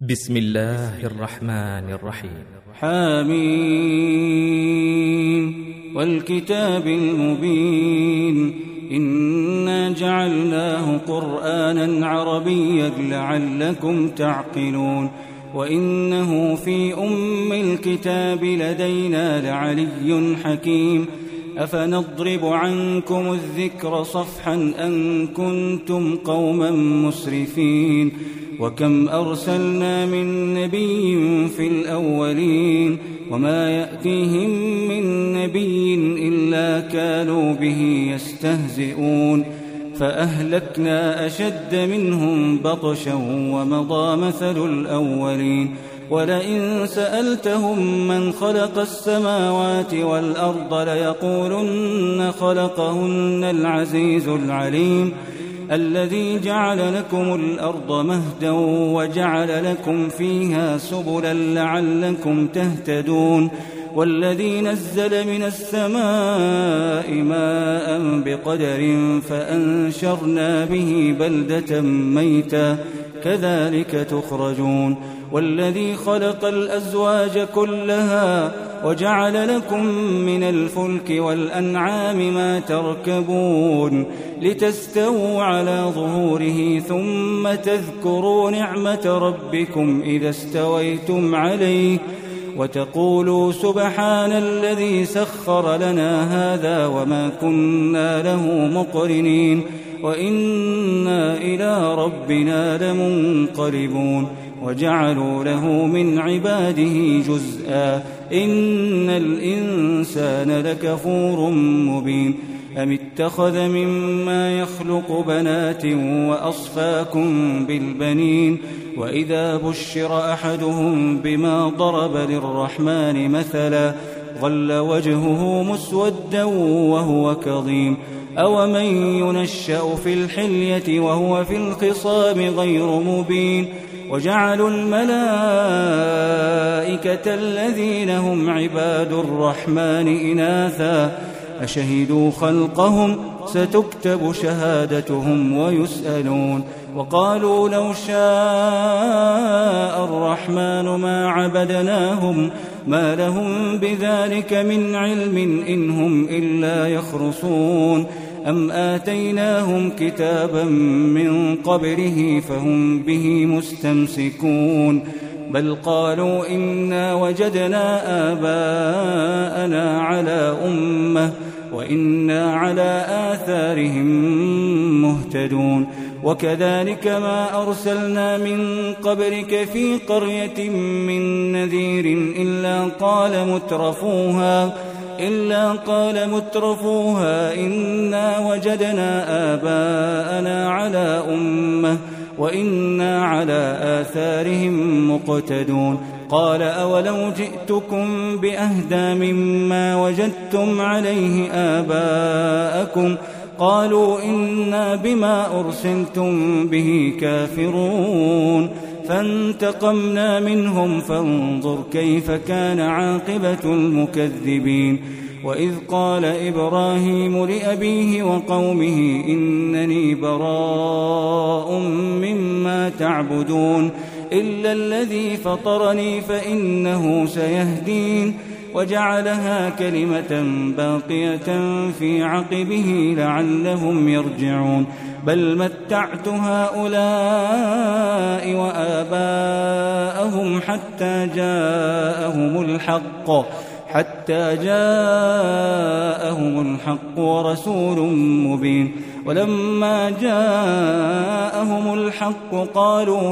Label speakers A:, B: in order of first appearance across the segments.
A: بسم الله الرحمن الرحيم.
B: حميم والكتاب المبين إنا جعلناه قرآنا عربيا لعلكم تعقلون وإنه في أم الكتاب لدينا لعلي حكيم أفنضرب عنكم الذكر صفحا أن كنتم قوما مسرفين وكم أرسلنا من نبي في الأولين وما يأتيهم من نبي إلا كانوا به يستهزئون فأهلكنا أشد منهم بطشا ومضى مثل الأولين ولئن سألتهم من خلق السماوات والأرض ليقولن خلقهن العزيز العليم الذي جعل لكم الأرض مهدا وجعل لكم فيها سبلا لعلكم تهتدون والذي نزل من السماء ماء بقدر فأنشرنا به بلدة ميتا كذلك تخرجون والذي خلق الأزواج كلها وجعل لكم من الفلك والأنعام ما تركبون لتستووا على ظهوره ثم تذكروا نعمة ربكم إذا استويتم عليه وتقولوا سبحان الذي سخر لنا هذا وما كنا له مقرنين وإنا إلى ربنا لمنقلبون وجعلوا له من عباده جزءا إن الإنسان لكفور مبين أم اتخذ مما يخلق بنات وأصفاكم بالبنين وإذا بشر أحدهم بما ضرب للرحمن مثلا ظل وجهه مسودا وهو كظيم أومن ينشأ في الحلية وهو في الخصام غير مبين وجعلوا الملائكة الذين هم عباد الرحمن إناثا أشهدوا خلقهم ستكتب شهادتهم ويسألون وقالوا لو شاء الرحمن ما عبدناهم ما لهم بذلك من علم إن هم إلا يخرصون أم آتيناهم كتابا من قبله فهم به مستمسكون بل قالوا إنا وجدنا آباءنا على أمة وإنا على آثارهم مهتدون وكذلك ما أرسلنا من قبلك في قرية من نذير إلا قال مترفوها إنا وجدنا آباءنا على أمة وإنا على آثارهم مقتدون قال أولو جئتكم بأهدى مما وجدتم عليه آباءكم قالوا إنا بما أرسلتم به كافرون فانتقمنا منهم فانظر كيف كان عاقبة المكذبين وإذ قال إبراهيم لأبيه وقومه إنني براء مما تعبدون إلا الذي فطرني فإنه سيهدين وجعلها كلمة باقية في عقبه لعلهم يرجعون بل متعت هؤلاء وآباءهم حتى جاءهم الحق ورسول مبين ولما جاءهم الحق قالوا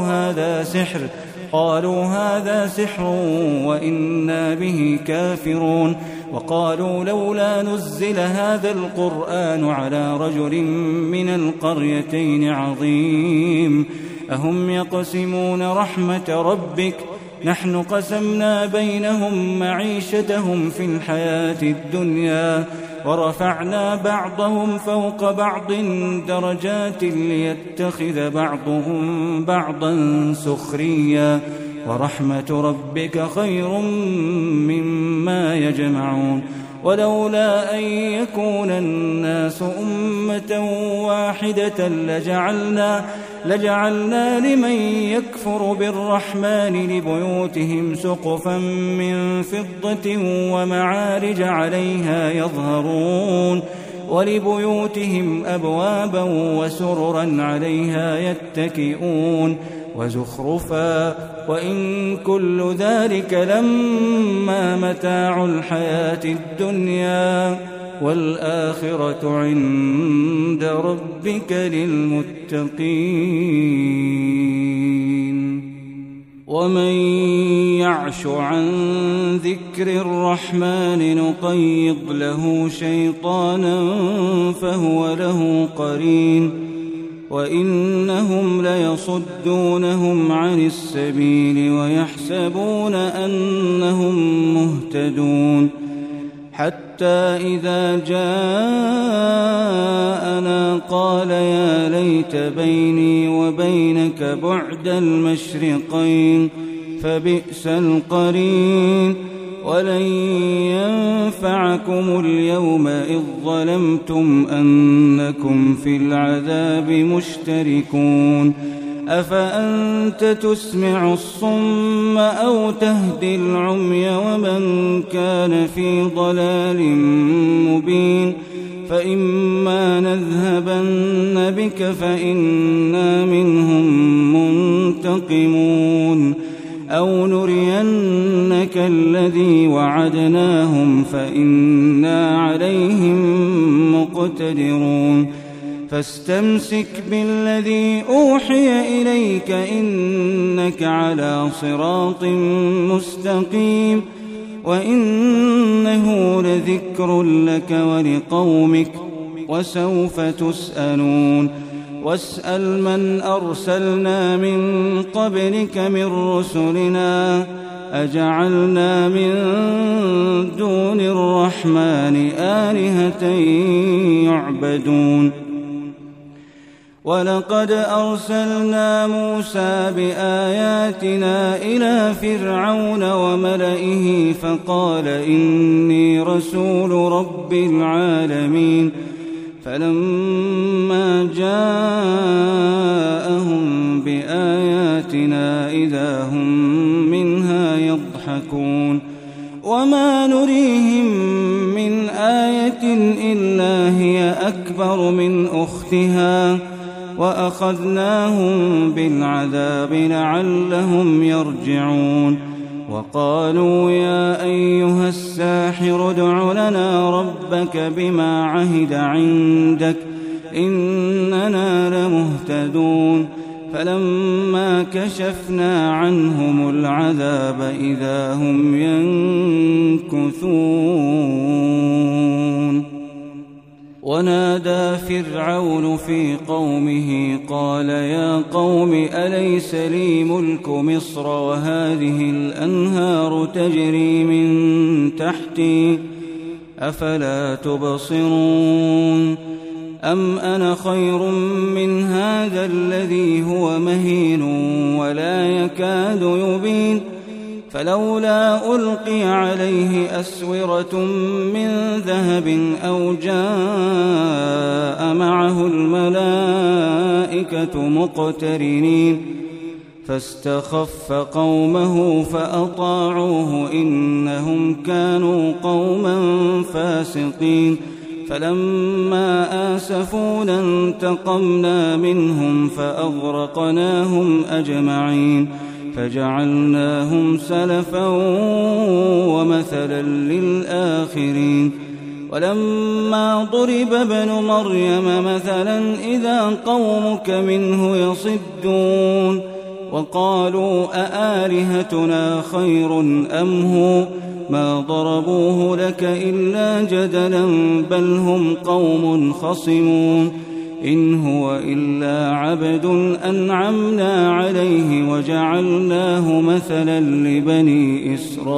B: هذا سحر وإنا به كافرون وقالوا لولا نزل هذا القرآن على رجل من القريتين عظيم أهم يقسمون رحمة ربك نحن قسمنا بينهم معيشتهم في الحياة الدنيا ورفعنا بعضهم فوق بعض درجات ليتخذ بعضهم بعضا سخريا ورحمة ربك خير مما يجمعون ولولا أن يكون الناس أمة واحدة لجعلنا لمن يكفر بالرحمن لبيوتهم سقفا من فضة ومعارج عليها يظهرون ولبيوتهم أبوابا وسررا عليها يتكئون وزخرفا وإن كل ذلك لما متاع الحياة الدنيا والآخرة عند ربك للمتقين. ومن يعش عن ذكر الرحمن نقيض له شيطانا فهو له قرين وإنهم ليصدونهم عن السبيل ويحسبون أنهم مهتدون حتى إذا جاءنا قال يا ليت بيني وبينك بعد المشرقين فبئس القرين. ولن ينفعكم اليوم إذ ظلمتم أنكم في العذاب مشتركون أفأنت تسمع الصم أو تهدي العمي ومن كان في ضلال مبين فإما نذهبن بك فإنا منهم منتقمون أو نرينك الذي وعدناهم فإنا عليهم مقتدرون فاستمسك بالذي أوحي إليك إنك على صراط مستقيم وإنه لذكر لك ولقومك وسوف تسألون. واسأل من أرسلنا من قبلك من رسلنا أجعلنا من دون الرحمن آلهة يعبدون. ولقد أرسلنا موسى بآياتنا إلى فرعون وملئه فقال إني رسول رب العالمين فلما جاءهم بآياتنا إذا هم منها يضحكون وما نريهم من آية إلا هي أكبر من أختها وأخذناهم بالعذاب لعلهم يرجعون. وقالوا يا أيها الساحر ادع لنا ربك بما عهد عندك إننا لمهتدون فلما كشفنا عنهم العذاب إذا هم ينكثون. ونادى فرعون في قومه قال يا قوم أليس لي ملك مصر وهذه الأنهار تجري من تحتي أفلا تبصرون أم أنا خير من هذا الذي هو مهين ولا يكاد يبين فلولا ألقي عليه أسورة من ذهب أو جاء معه الملائكة مقترنين فاستخف قومه فأطاعوه إنهم كانوا قوما فاسقين فلما آسفونا انتقمنا منهم فأغرقناهم أجمعين فجعلناهم سلفا ومثلا للآخرين. ولما ضرب ابن مريم مثلا إذا قومك منه يصدون وقالوا أآلهتنا خير أم هو ما ضربوه لك إلا جدلا بل هم قوم خصمون إن هو إلا عبد أنعمنا عليه وجعلناه مثلا لبني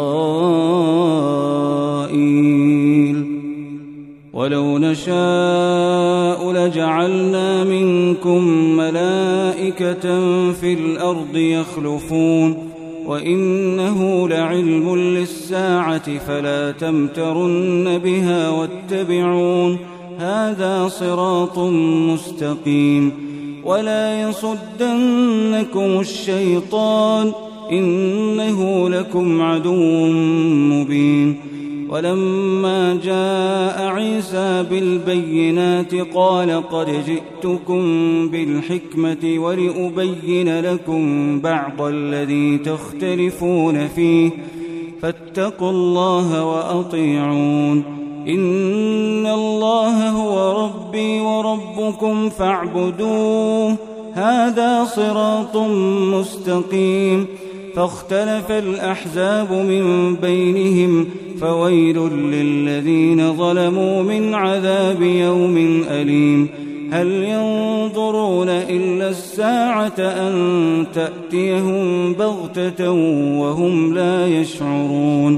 B: إسرائيل ولو نشاء لجعلنا منكم ملائكة في الأرض يخلفون وإنه لعلم للساعة فلا تمترن بها واتبعون هذا صراط مستقيم. ولا يصدنكم الشيطان إنه لكم عدو مبين. ولما جاء عيسى بالبينات قال قد جئتكم بالحكمة ولأبين لكم بعض الذي تختلفون فيه فاتقوا الله وأطيعون. إن الله هو ربي وربكم فاعبدوه هذا صراط مستقيم. فاختلف الأحزاب من بينهم فويل للذين ظلموا من عذاب يوم أليم. هل ينظرون إلا الساعة أن تأتيهم بغتة وهم لا يشعرون.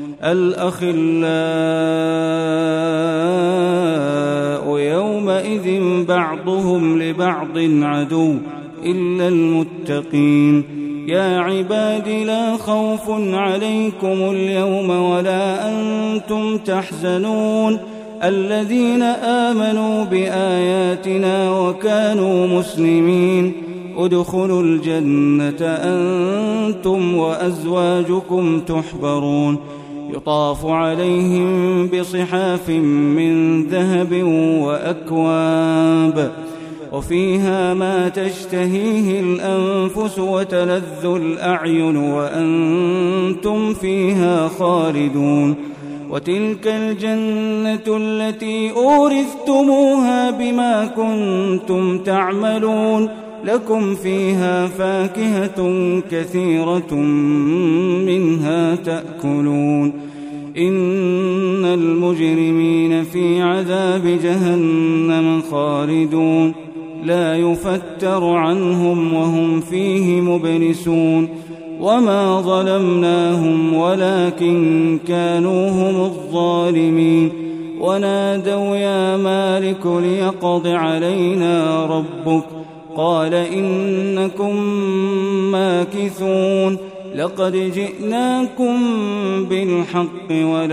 B: الأخلاء يومئذ بعضهم لبعض عدو إلا المتقين. يا عباد لا خوف عليكم اليوم ولا أنتم تحزنون الذين آمنوا بآياتنا وكانوا مسلمين ادخلوا الجنة أنتم وأزواجكم تحبرون يطاف عليهم بصحاف من ذهب وأكواب وفيها ما تشتهيه الأنفس وتلذ الأعين وأنتم فيها خالدون. وتلك الجنة التي أورثتموها بما كنتم تعملون لكم فيها فاكهة كثيرة منها تأكلون. إن المجرمين في عذاب جهنم خالدون لا يفتر عنهم وهم فيه مبلسون. وما ظلمناهم ولكن كانوا هم الظالمين. ونادوا يا مالك ليقض علينا ربك قال إنكم ماكثون. لقد جئناكم بالحق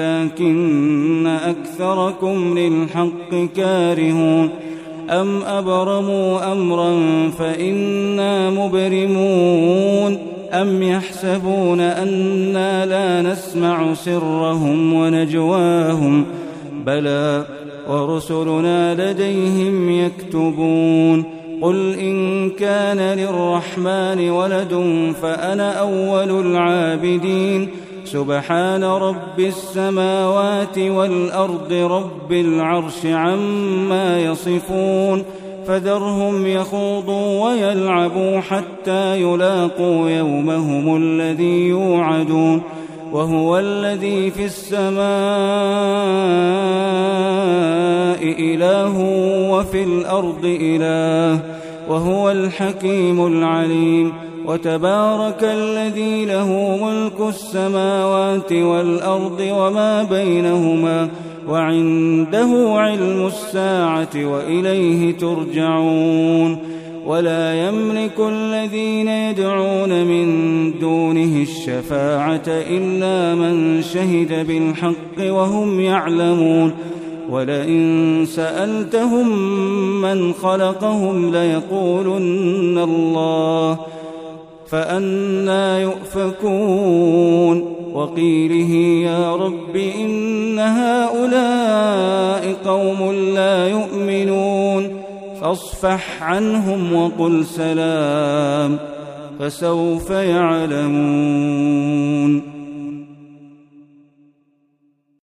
B: ولكن أكثركم للحق كارهون. أم أبرموا أمرا فإنا مبرمون أم يحسبون أنا لا نسمع سرهم ونجواهم بلى ورسلنا لديهم يكتبون. قل إن كان للرحمن ولد فأنا أول العابدين سبحان رب السماوات والأرض رب العرش عما يصفون. فذرهم يخوضوا ويلعبوا حتى يلاقوا يومهم الذي يوعدون. وهو الذي في السماء إله وفي الأرض إله وهو الحكيم العليم. وتبارك الذي له ملك السماوات والأرض وما بينهما وعنده علم الساعة وإليه ترجعون. ولا يملك الذين يدعون من دونه الشفاعة إلا من شهد بالحق وهم يعلمون. ولئن سألتهم من خلقهم ليقولن الله فأنى يؤفكون. وقيله يا رب إن هؤلاء قوم لا يؤمنون فاصفح عنهم وقل سلام فسوف يعلمون.